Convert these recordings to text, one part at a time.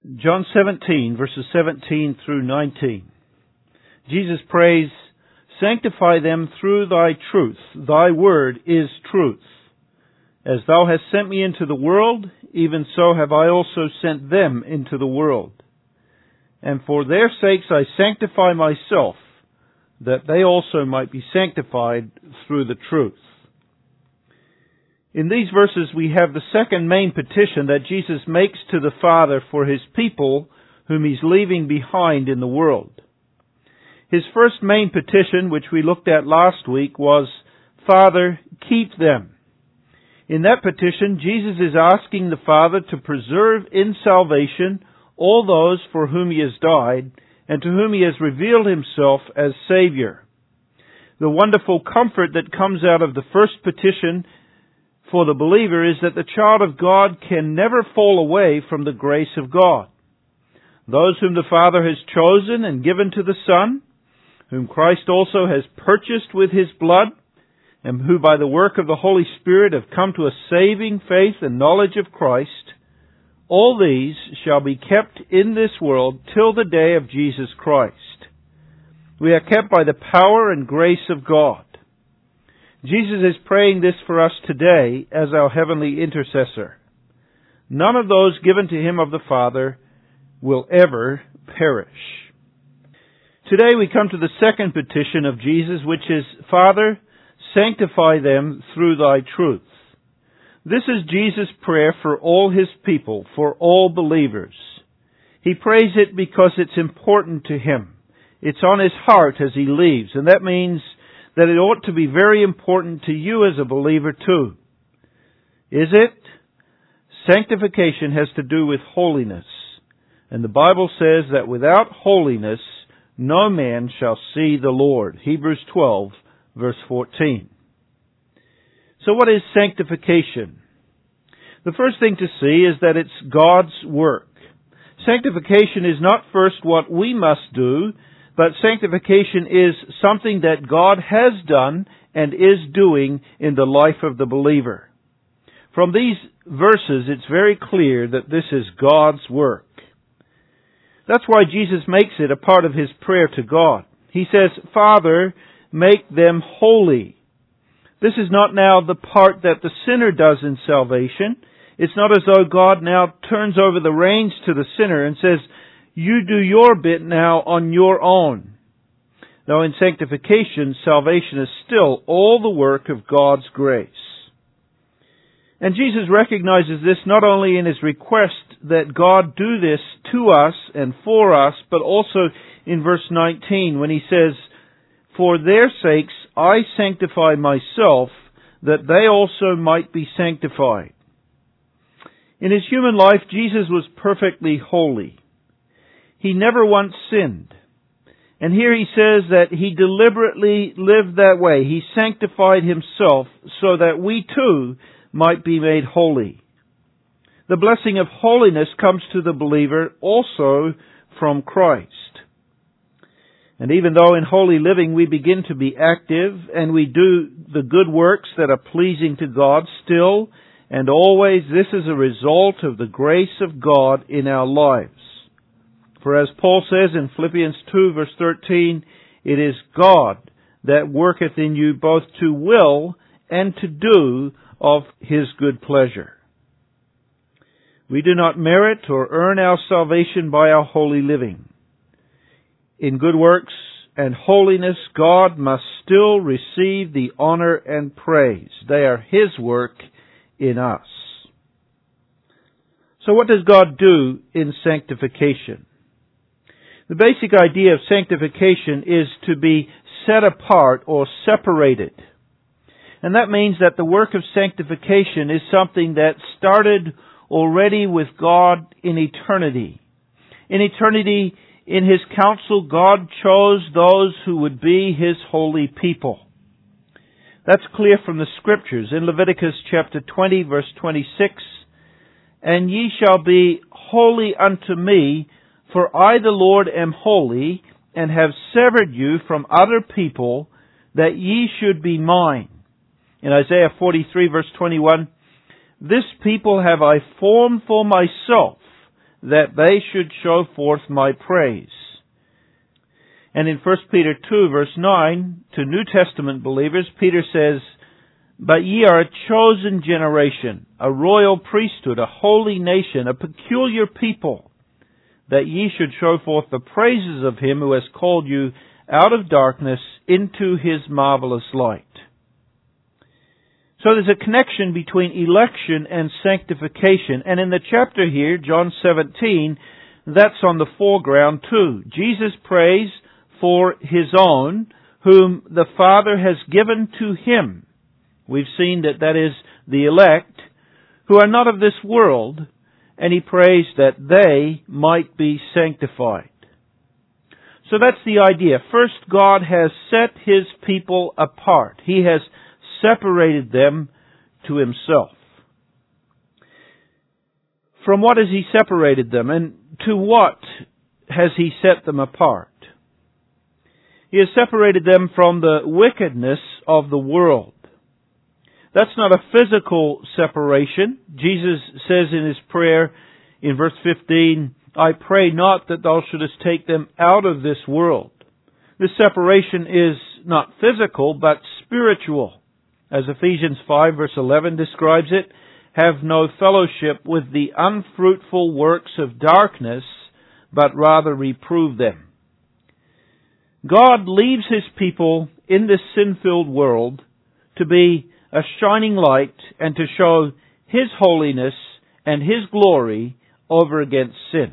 John 17, verses 17 through 19. Jesus prays, "Sanctify them through thy truth. Thy word is truth. As thou hast sent me into the world, even so have I also sent them into the world. And for their sakes I sanctify myself, that they also might be sanctified through the truth." In these verses we have the second main petition that Jesus makes to the Father for His people whom He's leaving behind in the world. His first main petition, which we looked at last week, was, "Father, keep them." In that petition, Jesus is asking the Father to preserve in salvation all those for whom He has died and to whom He has revealed Himself as Savior. The wonderful comfort that comes out of the first petition for the believer is that the child of God can never fall away from the grace of God. Those whom the Father has chosen and given to the Son, whom Christ also has purchased with His blood, and who by the work of the Holy Spirit have come to a saving faith and knowledge of Christ, all these shall be kept in this world till the day of Jesus Christ. We are kept by the power and grace of God. Jesus is praying this for us today as our heavenly intercessor. None of those given to Him of the Father will ever perish. Today we come to the second petition of Jesus, which is, "Father, sanctify them through thy truth." This is Jesus' prayer for all His people, for all believers. He prays it because it's important to Him. It's on His heart as He leaves, and that means that it ought to be very important to you as a believer too. Is it? Sanctification has to do with holiness. And the Bible says that without holiness, no man shall see the Lord. Hebrews 12, verse 14. So what is sanctification? The first thing to see is that it's God's work. Sanctification is not first what we must do, but sanctification is something that God has done and is doing in the life of the believer. From these verses, it's very clear that this is God's work. That's why Jesus makes it a part of His prayer to God. He says, "Father, make them holy." This is not now the part that the sinner does in salvation. It's not as though God now turns over the reins to the sinner and says, "You do your bit now on your own." Now in sanctification, salvation is still all the work of God's grace. And Jesus recognizes this not only in His request that God do this to us and for us, but also in verse 19 when He says, "For their sakes I sanctify myself, that they also might be sanctified." In His human life, Jesus was perfectly holy. He never once sinned. And here He says that He deliberately lived that way. He sanctified Himself so that we too might be made holy. The blessing of holiness comes to the believer also from Christ. And even though in holy living we begin to be active and we do the good works that are pleasing to God, still and always this is a result of the grace of God in our lives. For as Paul says in Philippians 2 verse 13, "It is God that worketh in you both to will and to do of His good pleasure." We do not merit or earn our salvation by our holy living. In good works and holiness, God must still receive the honor and praise. They are His work in us. So what does God do in sanctification? The basic idea of sanctification is to be set apart or separated. And that means that the work of sanctification is something that started already with God in eternity. In eternity, in His counsel, God chose those who would be His holy people. That's clear from the Scriptures. In Leviticus chapter 20, verse 26, "And ye shall be holy unto me, for I the Lord am holy, and have severed you from other people, that ye should be mine." In Isaiah 43 verse 21, "This people have I formed for myself, that they should show forth my praise. And in 1 Peter 2 verse 9, to New Testament believers, Peter says, "But ye are a chosen generation, a royal priesthood, a holy nation, a peculiar people, that ye should show forth the praises of Him who has called you out of darkness into His marvelous light." So there's a connection between election and sanctification. And in the chapter here, John 17, that's on the foreground too. Jesus prays for His own, whom the Father has given to Him. We've seen that is the elect, who are not of this world, and He prays that they might be sanctified. So that's the idea. First, God has set His people apart. He has separated them to Himself. From what has He separated them, and to what has He set them apart? He has separated them from the wickedness of the world. That's not a physical separation. Jesus says in His prayer in verse 15, "I pray not that thou shouldest take them out of this world." This separation is not physical, but spiritual. As Ephesians 5 verse 11 describes it, "Have no fellowship with the unfruitful works of darkness, but rather reprove them." God leaves His people in this sin-filled world to be a shining light and to show His holiness and His glory over against sin.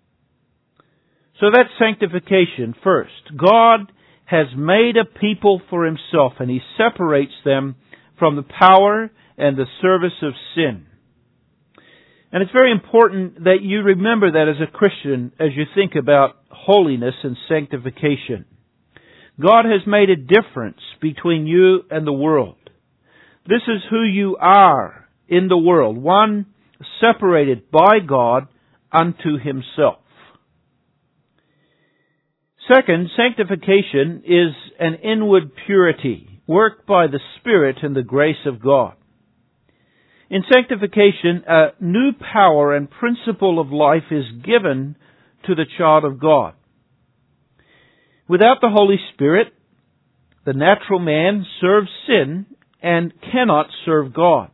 So that's sanctification first. God has made a people for Himself, and He separates them from the power and the service of sin. And it's very important that you remember that as a Christian as you think about holiness and sanctification. God has made a difference between you and the world. This is who you are in the world, one separated by God unto Himself. Second, sanctification is an inward purity, worked by the Spirit and the grace of God. In sanctification, a new power and principle of life is given to the child of God. Without the Holy Spirit, the natural man serves sin and cannot serve God.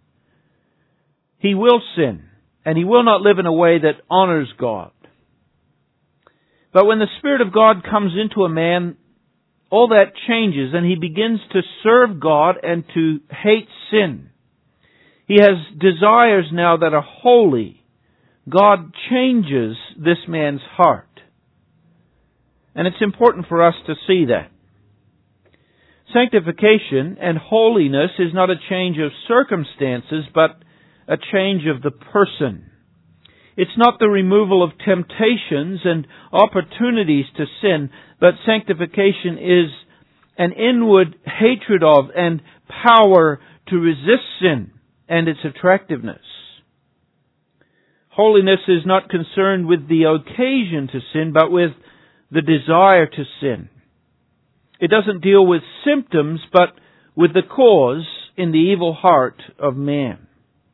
He will sin, and he will not live in a way that honors God. But when the Spirit of God comes into a man, all that changes, and he begins to serve God and to hate sin. He has desires now that are holy. God changes this man's heart. And it's important for us to see that. Sanctification and holiness is not a change of circumstances, but a change of the person. It's not the removal of temptations and opportunities to sin, but sanctification is an inward hatred of and power to resist sin and its attractiveness. Holiness is not concerned with the occasion to sin, but with the desire to sin. It doesn't deal with symptoms, but with the cause in the evil heart of man.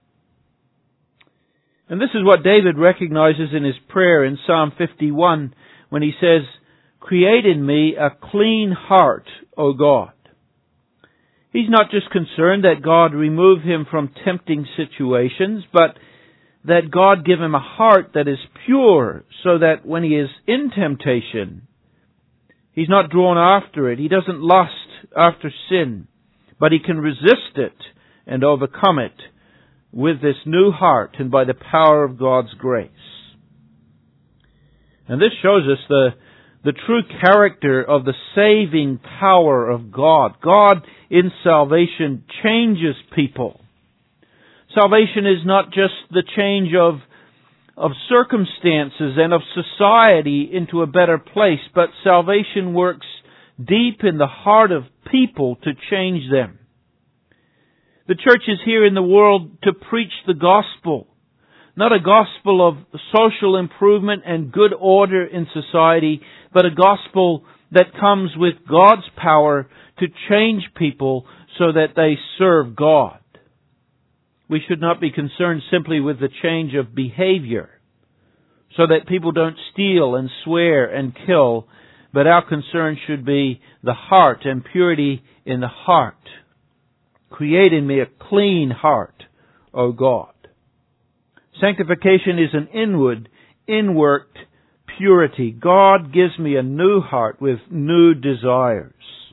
And this is what David recognizes in his prayer in Psalm 51 when he says, "Create in me a clean heart, O God." He's not just concerned that God remove him from tempting situations, but that God give him a heart that is pure, so that when he is in temptation, he's not drawn after it. He doesn't lust after sin, but he can resist it and overcome it with this new heart and by the power of God's grace. And this shows us the true character of the saving power of God. God in salvation changes people. Salvation is not just the change of circumstances and of society into a better place, but salvation works deep in the heart of people to change them. The church is here in the world to preach the gospel, not a gospel of social improvement and good order in society, but a gospel that comes with God's power to change people so that they serve God. We should not be concerned simply with the change of behavior, so that people don't steal and swear and kill, but our concern should be the heart and purity in the heart. Create in me a clean heart, O God. Sanctification is an inworked purity. God gives me a new heart with new desires.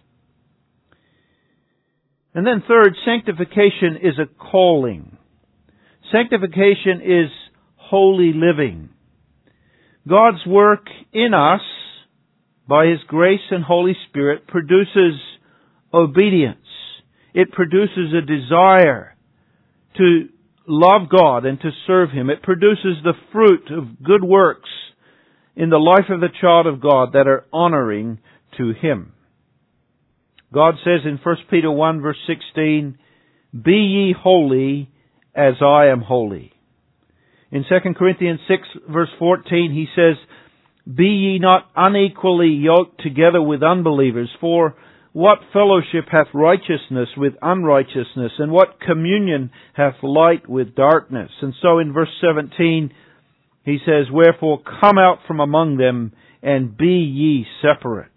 And then third, sanctification is a calling. Sanctification is holy living. God's work in us, by His grace and Holy Spirit, produces obedience. It produces a desire to love God and to serve Him. It produces the fruit of good works in the life of the child of God that are honoring to Him. God says in 1 Peter 1 verse 16, "Be ye holy as I am holy." In 2 Corinthians 6 verse 14 He says, "Be ye not unequally yoked together with unbelievers, for what fellowship hath righteousness with unrighteousness, and what communion hath light with darkness?" And so in verse 17 He says, "Wherefore come out from among them, and be ye separate."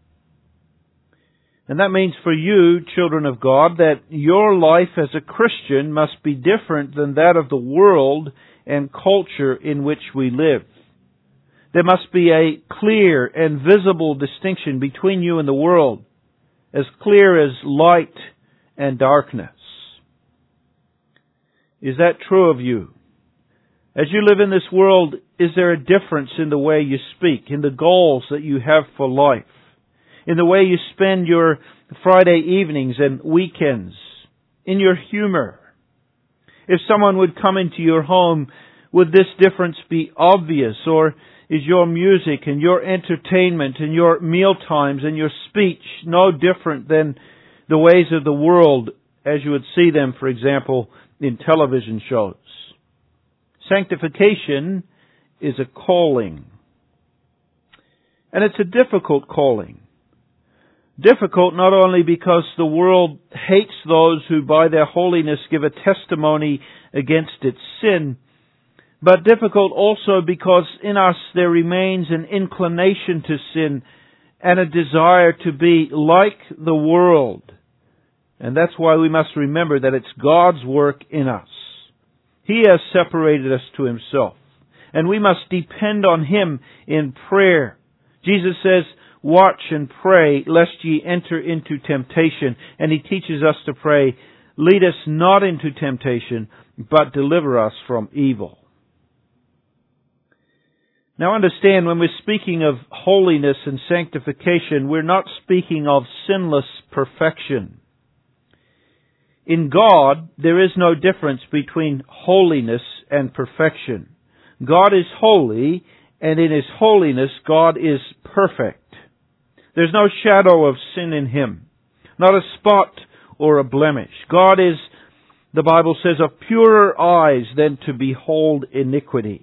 And that means for you, children of God, that your life as a Christian must be different than that of the world and culture in which we live. There must be a clear and visible distinction between you and the world, as clear as light and darkness. Is that true of you? As you live in this world, is there a difference in the way you speak, in the goals that you have for life, in the way you spend your Friday evenings and weekends, in your humor? If someone would come into your home, would this difference be obvious, or is your music and your entertainment and your meal times and your speech no different than the ways of the world as you would see them, for example, in television shows? Sanctification is a calling. And it's a difficult calling. Difficult not only because the world hates those who by their holiness give a testimony against its sin, but difficult also because in us there remains an inclination to sin and a desire to be like the world. And that's why we must remember that it's God's work in us. He has separated us to Himself, and we must depend on Him in prayer. Jesus says, "Watch and pray, lest ye enter into temptation." And He teaches us to pray, "Lead us not into temptation, but deliver us from evil." Now understand, when we're speaking of holiness and sanctification, we're not speaking of sinless perfection. In God, there is no difference between holiness and perfection. God is holy, and in His holiness, God is perfect. There's no shadow of sin in Him, not a spot or a blemish. God is, the Bible says, of purer eyes than to behold iniquity.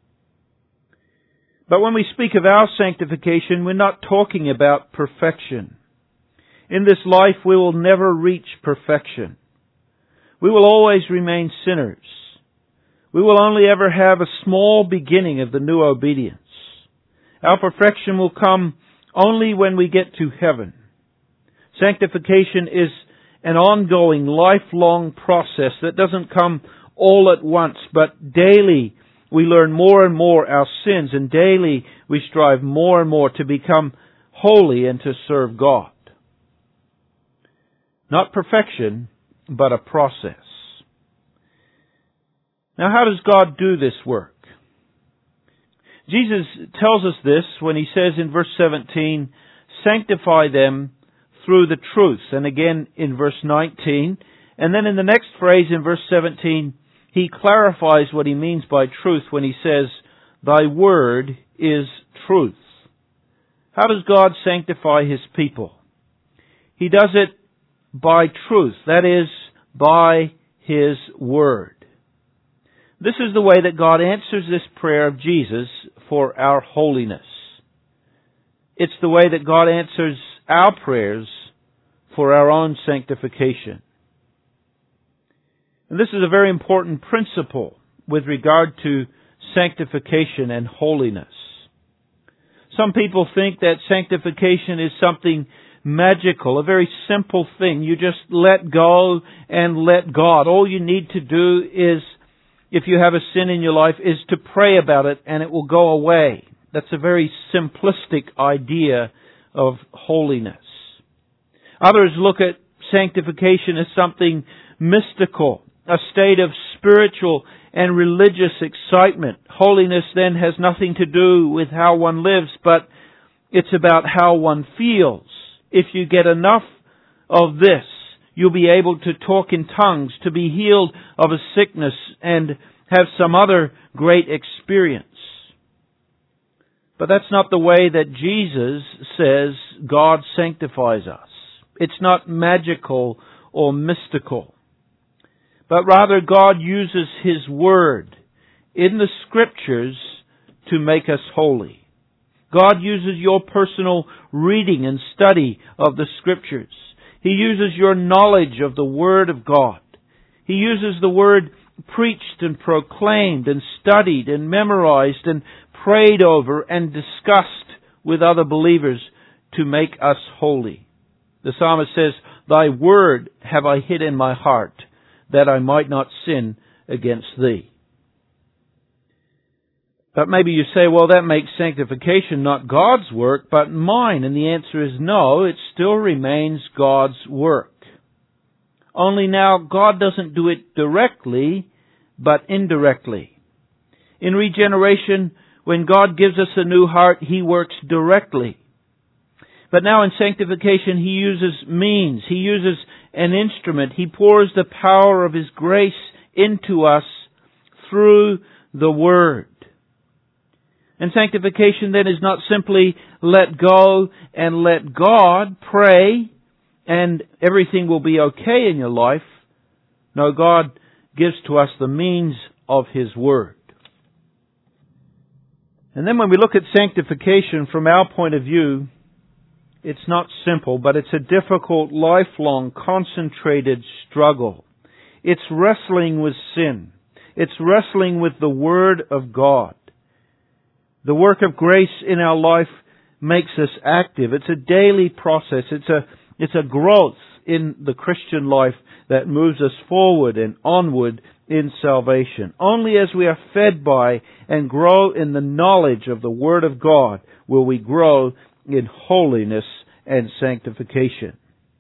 But when we speak of our sanctification, we're not talking about perfection. In this life, we will never reach perfection. We will always remain sinners. We will only ever have a small beginning of the new obedience. Our perfection will come only when we get to heaven. Sanctification is an ongoing, lifelong process that doesn't come all at once, but daily we learn more and more our sins, and daily we strive more and more to become holy and to serve God. Not perfection, but a process. Now, how does God do this work? Jesus tells us this when He says in verse 17, "Sanctify them through the truth." And again in verse 19. And then in the next phrase in verse 17, He clarifies what He means by truth when He says, "Thy word is truth." How does God sanctify His people? He does it by truth, that is, by His word. This is the way that God answers this prayer of Jesus for our holiness. It's the way that God answers our prayers for our own sanctification. And this is a very important principle with regard to sanctification and holiness. Some people think that sanctification is something magical, a very simple thing. You just let go and let God. All you need to do is, if you have a sin in your life, is to pray about it and it will go away. That's a very simplistic idea of holiness. Others look at sanctification as something mystical, a state of spiritual and religious excitement. Holiness then has nothing to do with how one lives, but it's about how one feels. If you get enough of this, you'll be able to talk in tongues, to be healed of a sickness, and have some other great experience. But that's not the way that Jesus says God sanctifies us. It's not magical or mystical. But rather God uses His Word in the Scriptures to make us holy. God uses your personal reading and study of the Scriptures. He uses your knowledge of the Word of God. He uses the Word preached and proclaimed and studied and memorized and prayed over and discussed with other believers to make us holy. The psalmist says, "Thy word have I hid in my heart, that I might not sin against Thee." But maybe you say, well, that makes sanctification not God's work, but mine. And the answer is no, it still remains God's work. Only now, God doesn't do it directly, but indirectly. In regeneration, when God gives us a new heart, He works directly. But now in sanctification, He uses means. He uses an instrument. He pours the power of His grace into us through the Word. And sanctification then is not simply let go and let God, pray, and everything will be okay in your life. No, God gives to us the means of His Word. And then when we look at sanctification from our point of view, it's not simple, but it's a difficult, lifelong, concentrated struggle. It's wrestling with sin. It's wrestling with the Word of God. The work of grace in our life makes us active. It's a daily process. It's a growth in the Christian life that moves us forward and onward in salvation. Only as we are fed by and grow in the knowledge of the Word of God will we grow in holiness and sanctification.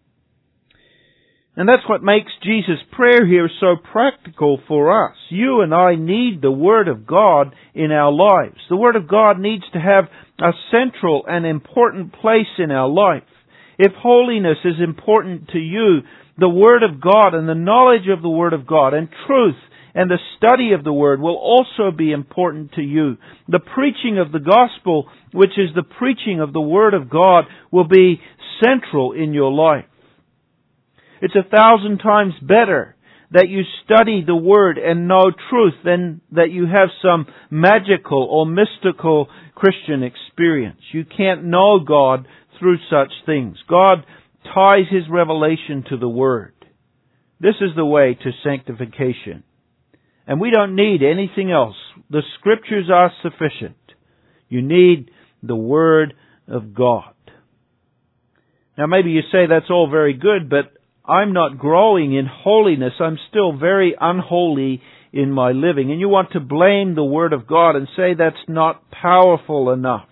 And that's what makes Jesus' prayer here so practical for us. You and I need the Word of God in our lives. The Word of God needs to have a central and important place in our life. If holiness is important to you, the Word of God and the knowledge of the Word of God and truth and the study of the Word will also be important to you. The preaching of the gospel, which is the preaching of the Word of God, will be central in your life. It's 1,000 times better that you study the Word and know truth than that you have some magical or mystical Christian experience. You can't know God through such things. God ties His revelation to the Word. This is the way to sanctification. And we don't need anything else. The Scriptures are sufficient. You need the Word of God. Now maybe you say that's all very good, but I'm not growing in holiness. I'm still very unholy in my living. And you want to blame the Word of God and say that's not powerful enough.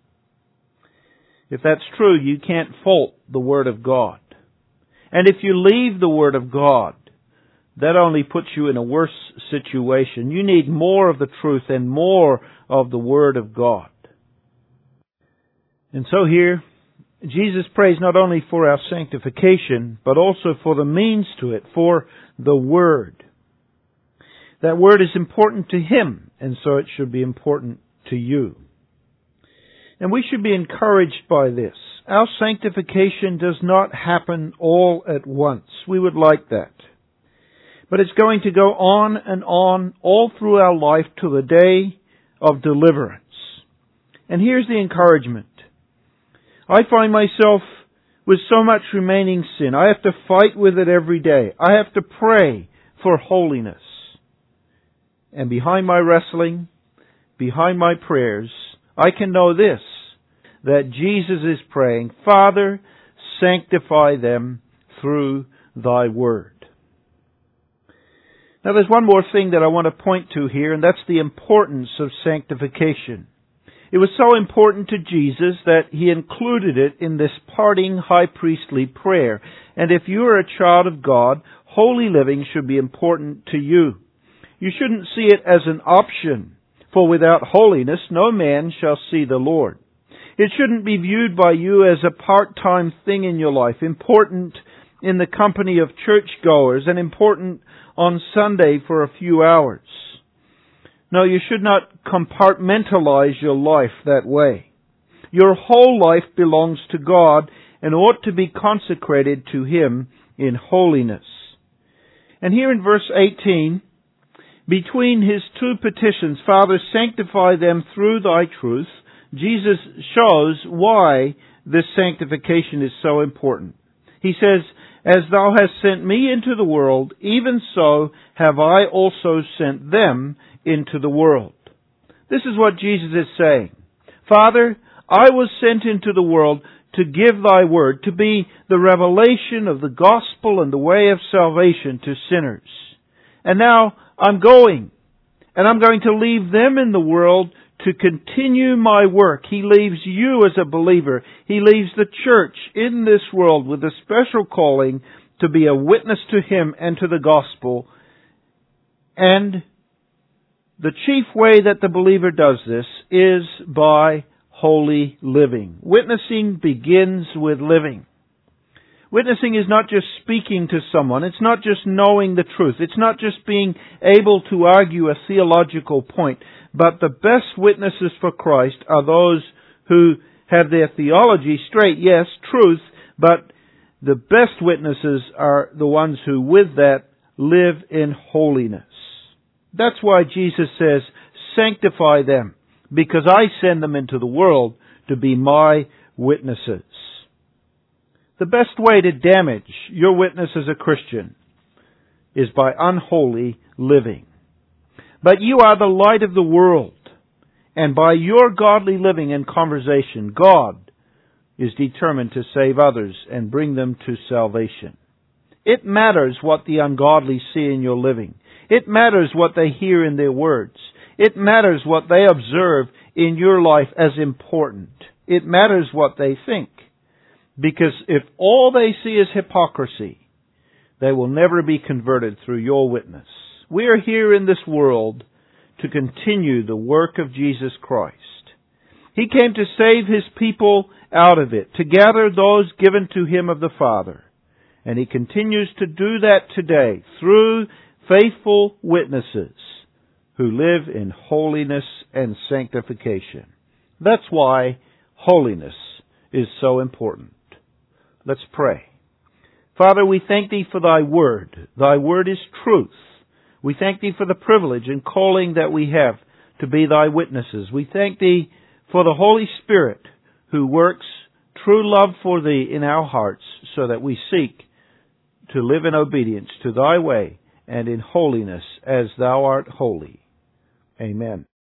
If that's true, you can't fault the Word of God. And if you leave the Word of God, that only puts you in a worse situation. You need more of the truth and more of the Word of God. And so here, Jesus prays not only for our sanctification, but also for the means to it, for the Word. That Word is important to Him, and so it should be important to you. And we should be encouraged by this. Our sanctification does not happen all at once. We would like that. But it's going to go on and on all through our life to the day of deliverance. And here's the encouragement. I find myself with so much remaining sin. I have to fight with it every day. I have to pray for holiness. And behind my wrestling, behind my prayers, I can know this, that Jesus is praying, Father, sanctify them through thy word. Now there's one more thing that I want to point to here, and that's the importance of sanctification. It was so important to Jesus that He included it in this parting high priestly prayer. And if you are a child of God, holy living should be important to you. You shouldn't see it as an option, for without holiness no man shall see the Lord. It shouldn't be viewed by you as a part-time thing in your life, important in the company of churchgoers and important on Sunday for a few hours. No, you should not compartmentalize your life that way. Your whole life belongs to God and ought to be consecrated to Him in holiness. And here in verse 18, between His two petitions, Father, sanctify them through thy truth, Jesus shows why this sanctification is so important. He says, as thou hast sent me into the world, even so have I also sent them into the world. This is what Jesus is saying. Father, I was sent into the world to give thy word, to be the revelation of the gospel and the way of salvation to sinners. And now I'm going, and I'm going to leave them in the world to continue my work. He leaves you as a believer. He leaves the church in this world with a special calling to be a witness to Him and to the gospel. And the chief way that the believer does this is by holy living. Witnessing begins with living. Witnessing is not just speaking to someone. It's not just knowing the truth. It's not just being able to argue a theological point. But the best witnesses for Christ are those who have their theology straight. Yes, truth, but the best witnesses are the ones who with that live in holiness. That's why Jesus says, sanctify them, because I send them into the world to be my witnesses. The best way to damage your witness as a Christian is by unholy living. But you are the light of the world, and by your godly living and conversation, God is determined to save others and bring them to salvation. It matters what the ungodly see in your living. It matters what they hear in their words. It matters what they observe in your life as important. It matters what they think. Because if all they see is hypocrisy, they will never be converted through your witness. We are here in this world to continue the work of Jesus Christ. He came to save His people out of it, to gather those given to Him of the Father. And He continues to do that today through faithful witnesses who live in holiness and sanctification. That's why holiness is so important. Let's pray. Father, we thank Thee for Thy Word. Thy Word is truth. We thank Thee for the privilege and calling that we have to be Thy witnesses. We thank Thee for the Holy Spirit who works true love for Thee in our hearts so that we seek to live in obedience to Thy way and in holiness as Thou art holy. Amen.